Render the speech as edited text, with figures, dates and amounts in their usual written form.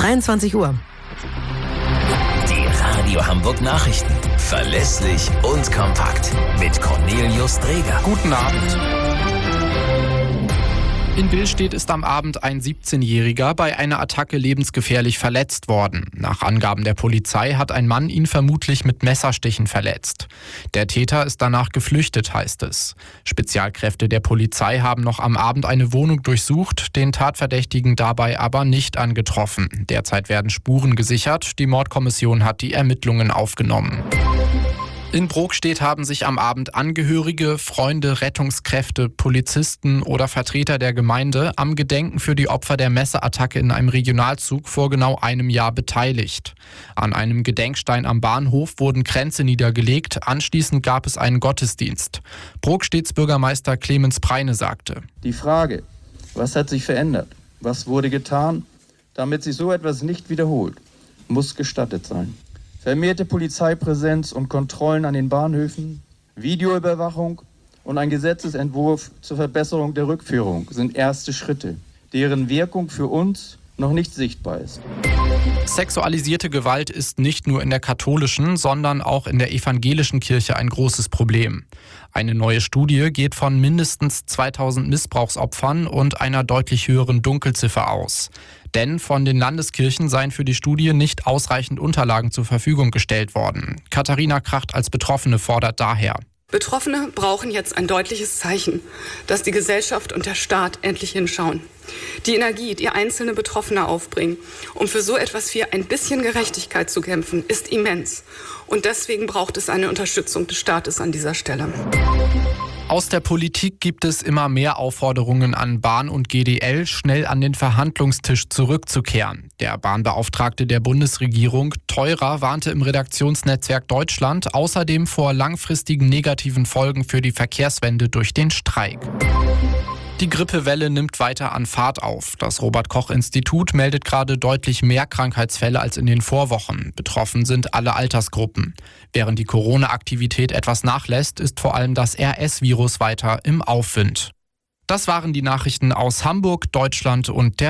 23 Uhr. Die Radio Hamburg Nachrichten. Verlässlich und kompakt. Mit Cornelius Dreger. Guten Abend. In Billstedt ist am Abend ein 17-Jähriger bei einer Attacke lebensgefährlich verletzt worden. Nach Angaben der Polizei hat ein Mann ihn vermutlich mit Messerstichen verletzt. Der Täter ist danach geflüchtet, heißt es. Spezialkräfte der Polizei haben noch am Abend eine Wohnung durchsucht, den Tatverdächtigen dabei aber nicht angetroffen. Derzeit werden Spuren gesichert. Die Mordkommission hat die Ermittlungen aufgenommen. In Brokstedt haben sich am Abend Angehörige, Freunde, Rettungskräfte, Polizisten oder Vertreter der Gemeinde am Gedenken für die Opfer der Messerattacke in einem Regionalzug vor genau einem Jahr beteiligt. An einem Gedenkstein am Bahnhof wurden Kränze niedergelegt, anschließend gab es einen Gottesdienst. Brokstedts Bürgermeister Clemens Preine sagte: Die Frage, was hat sich verändert, was wurde getan, damit sich so etwas nicht wiederholt, muss gestattet sein. Vermehrte Polizeipräsenz und Kontrollen an den Bahnhöfen, Videoüberwachung und ein Gesetzesentwurf zur Verbesserung der Rückführung sind erste Schritte, deren Wirkung für uns noch nicht sichtbar ist. Sexualisierte Gewalt ist nicht nur in der katholischen, sondern auch in der evangelischen Kirche ein großes Problem. Eine neue Studie geht von mindestens 2000 Missbrauchsopfern und einer deutlich höheren Dunkelziffer aus. Denn von den Landeskirchen seien für die Studie nicht ausreichend Unterlagen zur Verfügung gestellt worden. Katharina Kracht als Betroffene fordert daher: Betroffene brauchen jetzt ein deutliches Zeichen, dass die Gesellschaft und der Staat endlich hinschauen. Die Energie, die einzelne Betroffene aufbringen, um für so etwas wie ein bisschen Gerechtigkeit zu kämpfen, ist immens. Und deswegen braucht es eine Unterstützung des Staates an dieser Stelle. Aus der Politik gibt es immer mehr Aufforderungen an Bahn und GDL, schnell an den Verhandlungstisch zurückzukehren. Der Bahnbeauftragte der Bundesregierung, Theurer, warnte im Redaktionsnetzwerk Deutschland außerdem vor langfristigen negativen Folgen für die Verkehrswende durch den Streik. Die Grippewelle nimmt weiter an Fahrt auf. Das Robert-Koch-Institut meldet gerade deutlich mehr Krankheitsfälle als in den Vorwochen. Betroffen sind alle Altersgruppen. Während die Corona-Aktivität etwas nachlässt, ist vor allem das RS-Virus weiter im Aufwind. Das waren die Nachrichten aus Hamburg, Deutschland und der